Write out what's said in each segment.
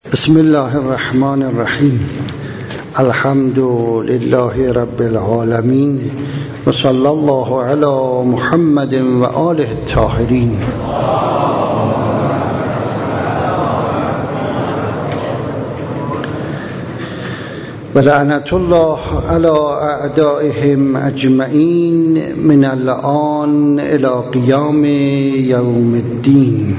بسم الله الرحمن الرحیم. الحمد لله رب العالمین و صلی الله علی محمد و آله الطاهرین. و لعنت الله علی اعدائهم اجمعین من الآن الی قیام یوم الدین.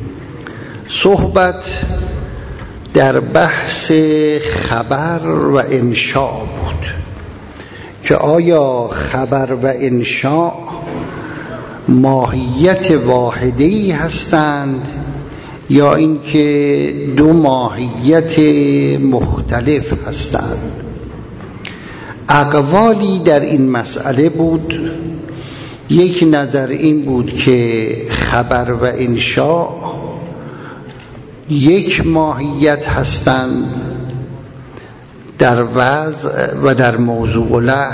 صحبت در بحث خبر و انشاء بود که آیا خبر و انشاء ماهیت واحده‌ای هستند یا اینکه دو ماهیت مختلف هستند؟ اقوالی در این مسئله بود. یک نظر این بود که خبر و انشاء یک ماهیت هستند در وضع و در موضوع له.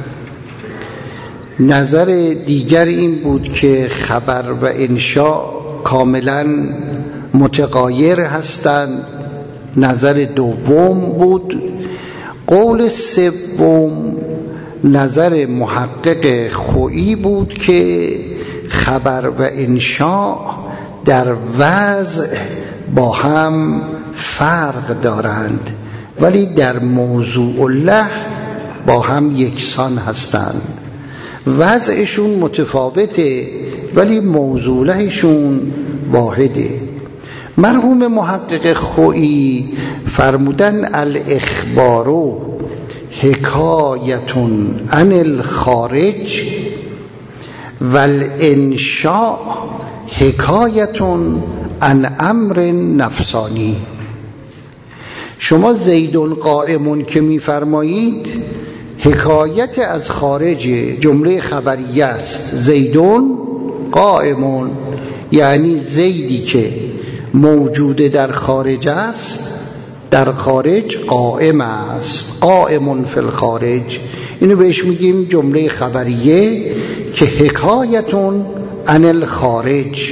نظر دیگر این بود که خبر و انشاء کاملا متغایر هستند. نظر دوم بود. قول سوم نظر محقق خویی بود که خبر و انشاء در وضع با هم فرق دارند ولی در موضوع له با هم یکسان هستند. وضعشون متفاوته ولی موضوع لهشون واحده. مرحوم محقق خویی فرمودن الاخبار حکایتون عن الخارج والانشاء حکایتون عن امر نفسانی. شما زیدون قائمون که میفرمایید حکایت از خارج جمله خبریه است. زیدون قائمون یعنی زیدی که موجود در خارج است در خارج قائم است. قائمون فی الخارج، اینو بهش میگیم جمله خبریه که حکایتون عن الخارج.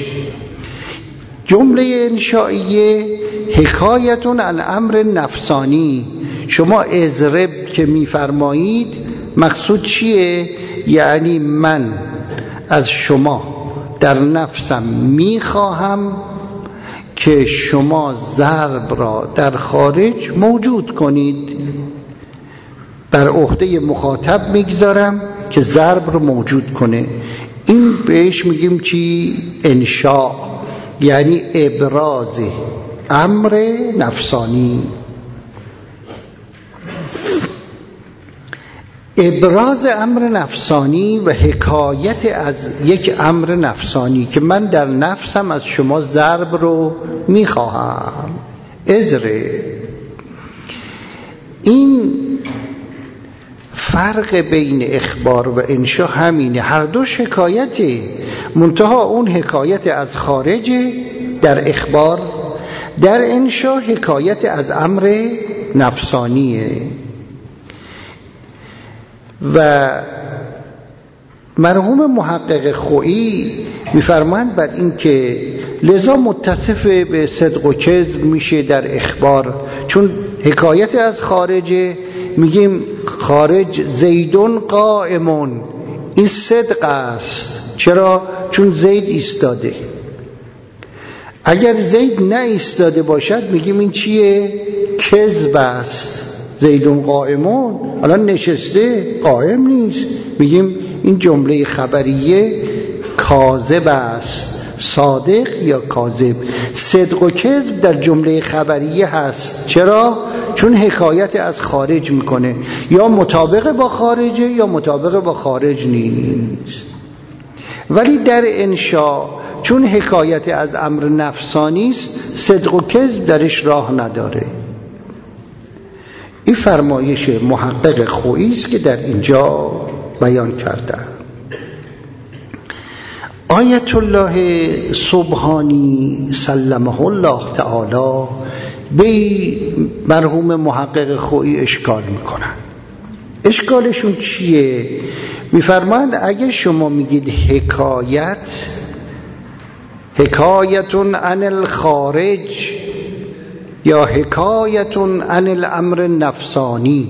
جمله انشائیه حکایتون عن امر نفسانی. شما اضرب که میفرمایید مقصود چیه؟ یعنی من از شما در نفسم میخواهم که شما ضرب را در خارج موجود کنید. بر عهده مخاطب میگذارم که ضرب رو موجود کنه. این بهش میگیم چی؟ انشاء، یعنی ابراز امر نفسانی. ابراز امر نفسانی و حکایت از یک امر نفسانی که من در نفسم از شما ضرب رو میخواهم. ازره. این فرق بین اخبار و انشاء همینه. هر دوش حکایته، منتها اون حکایت از خارج در اخبار، در انشاء حکایت از امر نفسانیه. و مرحوم محقق خویی میفرمایند بر این که لذا متصف به صدق و کذب میشه در اخبار، چون حکایت از خارجه. میگیم خارج زیدون قائمون، این صدق است. چرا؟ چون زید ایستاده. اگر زید نه ایستاده باشد میگیم این چیه؟ کذب است. زیدون قائمون الان نشسته قائم نیست، میگیم این جمله خبریه کاذب است. صادق یا کاذب. صدق و کذب در جمله خبریه هست. چرا؟ چون حکایت از خارج میکنه، یا مطابق با خارجه یا مطابق با خارج نیست. ولی در انشاء چون حکایت از امر نفسانی است صدق و کذب درش راه نداره. این فرمایش محقق خویی است که در اینجا بیان کرده. آیت الله سبحانی سلمه الله تعالی به مرحوم محقق خویی اشکال میکنن. اشکالشون چیه؟ میفرمایند اگر شما میگید حکایتون عن الخارج یا حکایت عن الامر نفسانی.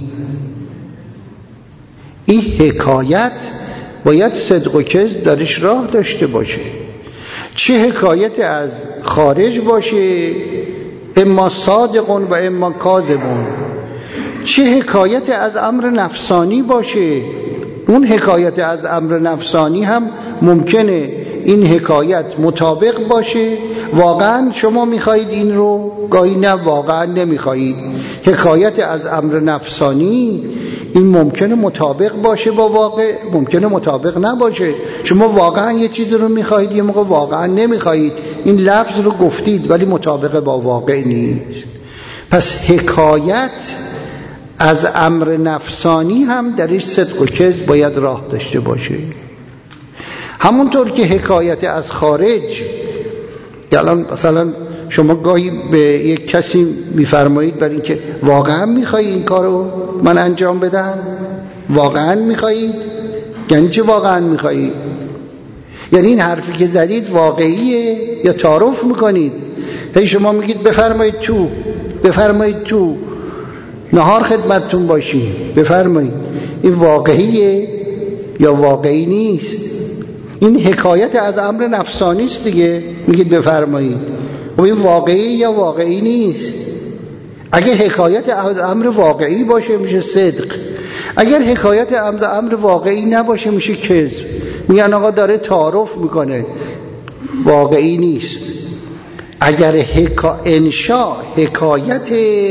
این حکایت باید صدق و کذب درش راه داشته باشه. چه حکایت از خارج باشه، اما صادقون و اما کاذبون. چه حکایت از امر نفسانی باشه، اون حکایت از امر نفسانی هم ممکنه این حکایت مطابق باشه، واقعا شما میخواهید این رو، گاهی نه واقعا نمیخواهید. حکایت از امر نفسانی این ممکنه مطابق باشه با واقع، ممکنه مطابق نباشه. شما واقعا یه چیز رو میخواهید، یه موقع واقعا نمیخواهید. این لفظ رو گفتید ولی مطابق با واقع نیست. پس حکایت از امر نفسانی هم درش صدق و کذب باید راه داشته باشه. همونطور که حکایت از خارج، الان مثلا شما گاهی به یک کسی میفرمایید برای اینکه واقعا میخوایی این کارو من انجام بدم، واقعا میخوایی؟ یعنی چه واقعا میخوایی؟ یعنی این حرفی که زدید واقعیه یا تعارف میکنید؟ هی شما میگید بفرمایید تو نهار خدمتتون باشیم، بفرمایید. این واقعیه یا واقعی نیست؟ این حکایت از امر نفسانی است دیگه. میگید بفرمایید، و این واقعی یا واقعی نیست؟ اگه حکایت از امر واقعی باشه میشه صدق، اگر حکایت از امر واقعی نباشه میشه کذب. میگن آقا داره تعارف میکنه، واقعی نیست. اگر انشاء حکایت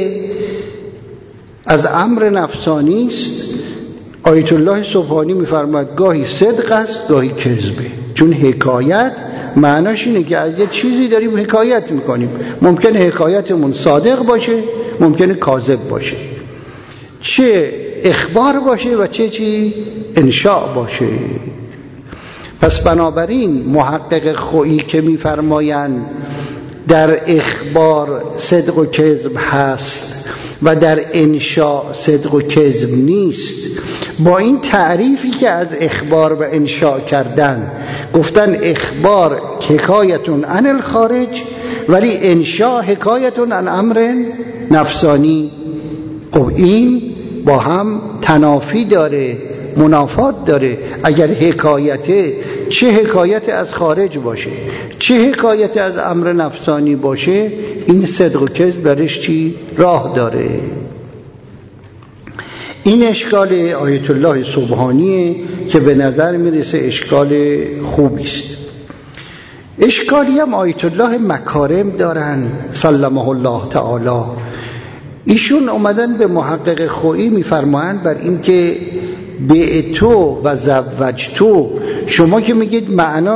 از امر نفسانی است، آیت الله سبحانی میفرماید گاهی صدق است گاهی کذبه. چون حکایت معناش اینه که از یه چیزی داریم حکایت میکنیم. ممکنه حکایتمون صادق باشه، ممکنه کاذب باشه، چه اخبار باشه و چه انشاء باشه. پس بنابراین محقق خویی که میفرمایند در اخبار صدق و کذب هست و در انشاء صدق و کذب نیست، با این تعریفی که از اخبار و انشاء کردن، گفتن اخبار حکایتون عن الخارج ولی انشاء حکایتون عن امر نفسانی. خب این با هم تنافی داره، منافات داره. اگر حکایته، چه حکایت از خارج باشه چه حکایت از امر نفسانی باشه، این صدق و کذب برش راه داره. این اشکال آیت الله سبحانیه که به نظر میرسه اشکال خوبی است. اشکالی هم آیت الله مکارم دارن سلمه الله تعالی. ایشون اومدن به محقق خویی میفرمایند بر این که بعتو و زوجتو، شما که میگید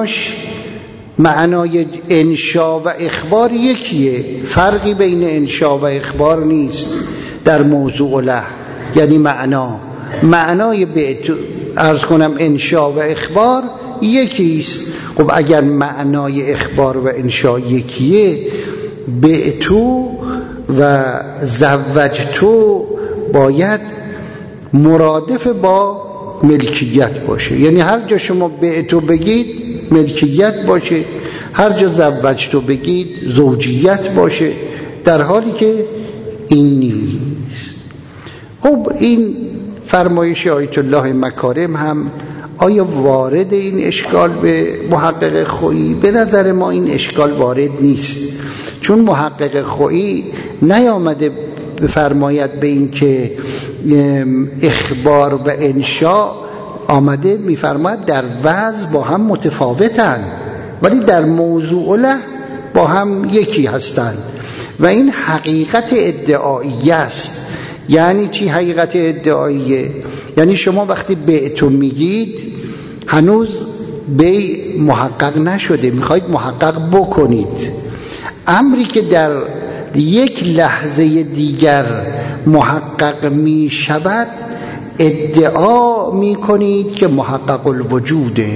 معنای انشا و اخبار یکیه، فرقی بین انشا و اخبار نیست در موضوع له. یعنی معنای بعتو عرض کنم انشا و اخبار یکیست. خب اگر معنای اخبار و انشا یکیه، بعتو و زوجتو باید مرادف با ملکیت باشه. یعنی هر جا شما بعتو بگید ملکیت باشه، هر جا زوجتو بگید زوجیت باشه، در حالی که این نیست. خب این فرمایش آیت الله مکارم هم آیا وارد این اشکال به محقق خویی؟ به نظر ما این اشکال وارد نیست، چون محقق خویی نیامده بفرماید به این که اخبار و انشاء، آمده میفرماید در وضع با هم متفاوتن ولی در موضوع له با هم یکی هستند و این حقیقت ادعاییه است. یعنی چی حقیقت ادعاییه؟ یعنی شما وقتی بعتو میگید هنوز بیع محقق نشده، میخواید محقق بکنید. امری که در یک لحظه دیگر محقق می شود، ادعا می کنید که محقق الوجوده.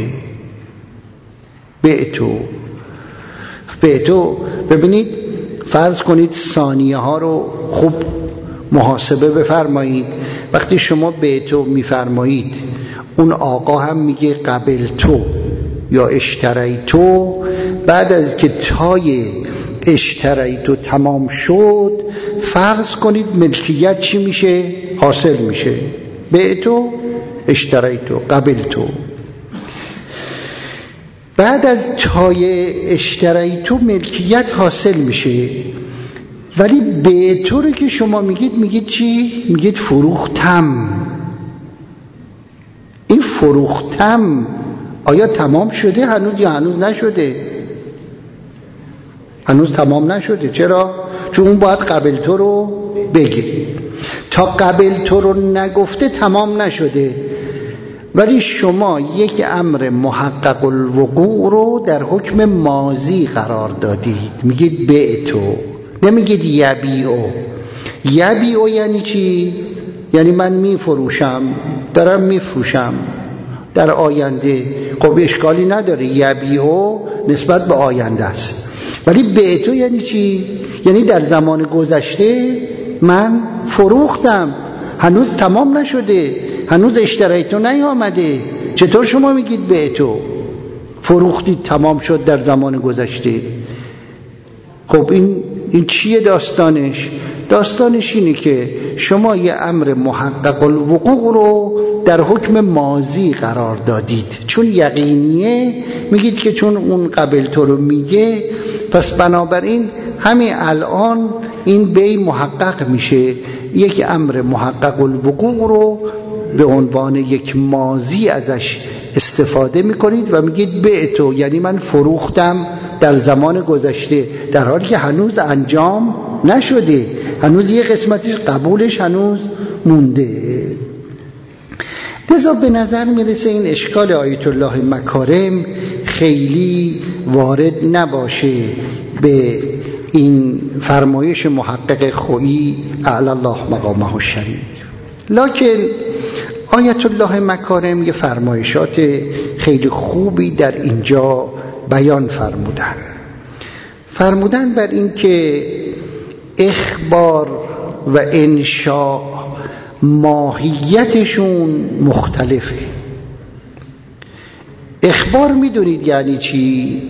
بعتو ببینید، فرض کنید ثانیه ها رو خوب محاسبه بفرمایید. وقتی شما بعتو می فرمایید، اون آقا هم میگه قبل تو یا اشتری تو، بعد از که تای اشتریتو تمام شد، فرض کنید ملکیت چی میشه؟ حاصل میشه. بعتو، اشتریتو، قبلتو. بعد از تای اشتریتو ملکیت حاصل میشه، ولی بعتو رو که شما میگید چی؟ میگید فروختم. این فروختم آیا تمام شده هنوز یا هنوز نشده؟ هنوز تمام نشده. چرا؟ چون اون باید قبلتو رو بگه. تا قبلتو رو نگفته تمام نشده. ولی شما یک امر محقق الوقوع رو در حکم ماضی قرار دادید، میگید بعتو، نمیگید یبیعو. یبیعو یعنی چی؟ یعنی من میفروشم، دارم میفروشم در آینده. خب اشکالی نداره، یبیعو نسبت به آینده است. ولی بعتو یعنی چی؟ یعنی در زمان گذشته من فروختم، هنوز تمام نشده، هنوز اشتریتو نیامده. چطور شما میگید بعتو؟ فروختید تمام شد در زمان گذشته. خب این چیه داستانش؟ داستانش اینه که شما یه امر محقق الوقوع رو در حکم ماضی قرار دادید. چون یقینیه میگید که چون اون قبلتو رو میگه، پس بنابراین همین الان این بی محقق میشه. یک امر محقق الوقوع رو به عنوان یک ماضی ازش استفاده میکنید و میگید بعتو، یعنی من فروختم در زمان گذشته، در حالی که هنوز انجام نشده، هنوز یه قسمتش قبولش هنوز مونده. لذا به نظر میرسه این اشکال آیت الله مکارم خیلی وارد نباشه به این فرمایش محقق خویی اعلی الله مقامه الشریف. لکن آیت الله مکارم یه فرمایشات خیلی خوبی در اینجا بیان فرمودن بر این که اخبار و انشاء ماهیتشون مختلفه. اخبار میدونید یعنی چی؟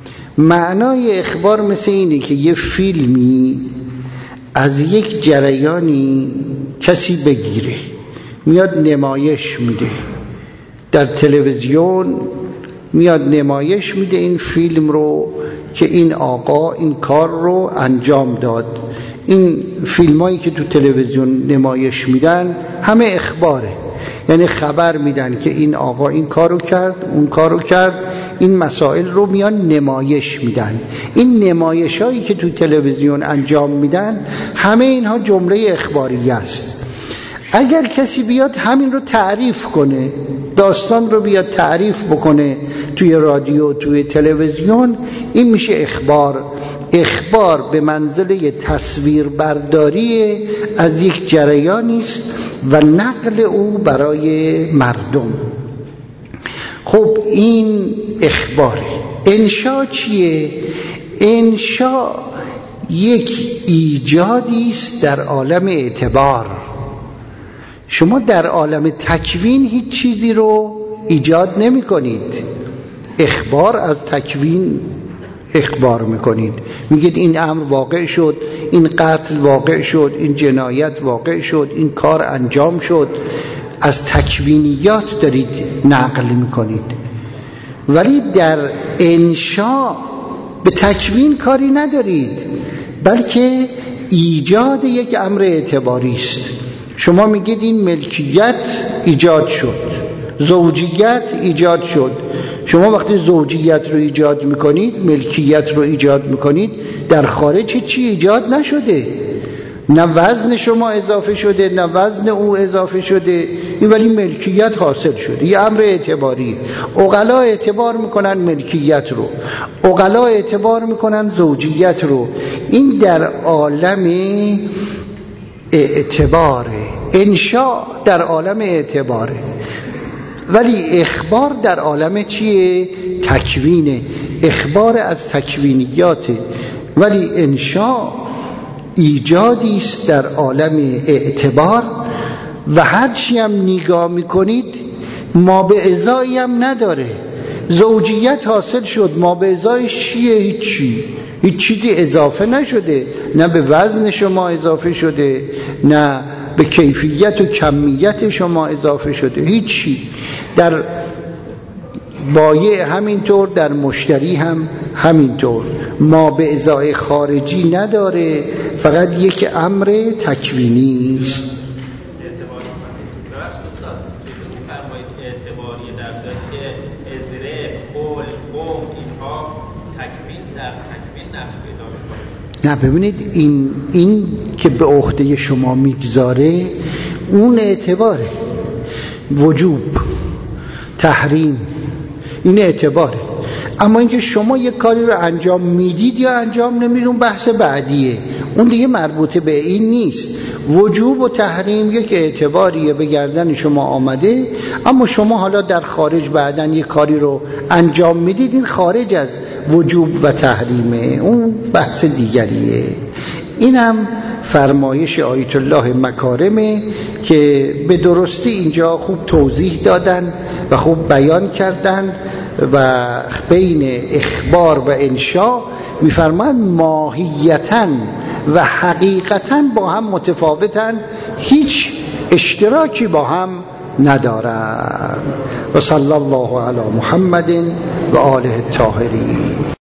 معنای اخبار مثل اینه که یه فیلمی از یک جریانی کسی بگیره، میاد نمایش میده در تلویزیون، میاد نمایش میده این فیلم رو که این آقا این کار رو انجام داد. این فیلمایی که تو تلویزیون نمایش میدن همه اخباره، یعنی خبر میدن که این آقا این کارو کرد، اون کارو کرد، این مسائل رو میان نمایش میدن. این نمایش هایی که تو تلویزیون انجام میدن همه اینها جمله اخباری است. اگر کسی بیاد همین رو تعریف کنه، داستان رو بیاد تعریف بکنه توی رادیو، توی تلویزیون، این میشه اخبار. اخبار به منزله تصویر برداری از یک جریانی است و نقل او برای مردم. خب این اخباره. انشاء چیه؟ انشاء یک ایجادی است در عالم اعتبار. شما در عالم تکوین هیچ چیزی رو ایجاد نمی کنید. اخبار از تکوین اخبار میکنید، میگید این امر واقع شد، این قتل واقع شد، این جنایت واقع شد، این کار انجام شد. از تکوینیات دارید نقل میکنید. ولی در انشاء به تکوین کاری ندارید، بلکه ایجاد یک امر اعتباری است. شما میگید این ملکیت ایجاد شد، زوجیت ایجاد شد. شما وقتی زوجیت رو ایجاد میکنید، ملکیت رو ایجاد میکنید، در خارج چی ایجاد نشده، نه وزن شما اضافه شده نه وزن او اضافه شده، این ولی ملکیت حاصل شده. یه امر اعتباری. عقلا اعتبار میکنن ملکیت رو، عقلا اعتبار میکنن زوجیت رو. این در عالم اعتباره. انشاء در عالم اعتباره، ولی اخبار در عالم چیه؟ تکوینه. اخبار از تکوینیاته، ولی انشاء ایجادی است در عالم اعتبار. و هر چی هم نگاه میکنید ما به ازایی هم نداره. زوجیت حاصل شد، ما به ازایش چیه؟ هیچ چیزی اضافه نشده، نه به وزن شما اضافه شده، نه به کیفیت و کمیت شما اضافه شده، هیچی. در بایع همینطور، در مشتری هم همینطور. ما به ازای خارجی نداره، فقط یک امر تکوینی است. نه ببینید، این که به عهده شما میگذاره اون اعتباره، وجوب، تحریم، این اعتباره. اما اینکه شما یک کاری رو انجام میدید یا انجام نمیدید اون بحث بعدیه، اون دیگه مربوطه به این نیست. وجوب و تحریم یک اعتباریه، به گردن شما آمده، اما شما حالا در خارج بعدن یک کاری رو انجام میدید، این خارج از وجوب و تحریمه، اون بحث دیگریه. این هم فرمایش آیت الله مکارمه که به درستی اینجا خوب توضیح دادن و خوب بیان کردن و بین اخبار و انشاء میفرمایند ماهیتاً و حقیقتاً با هم متفاوتن، هیچ اشتراکی با هم ندارن. و صلی الله علی محمد و آله الطاهرین.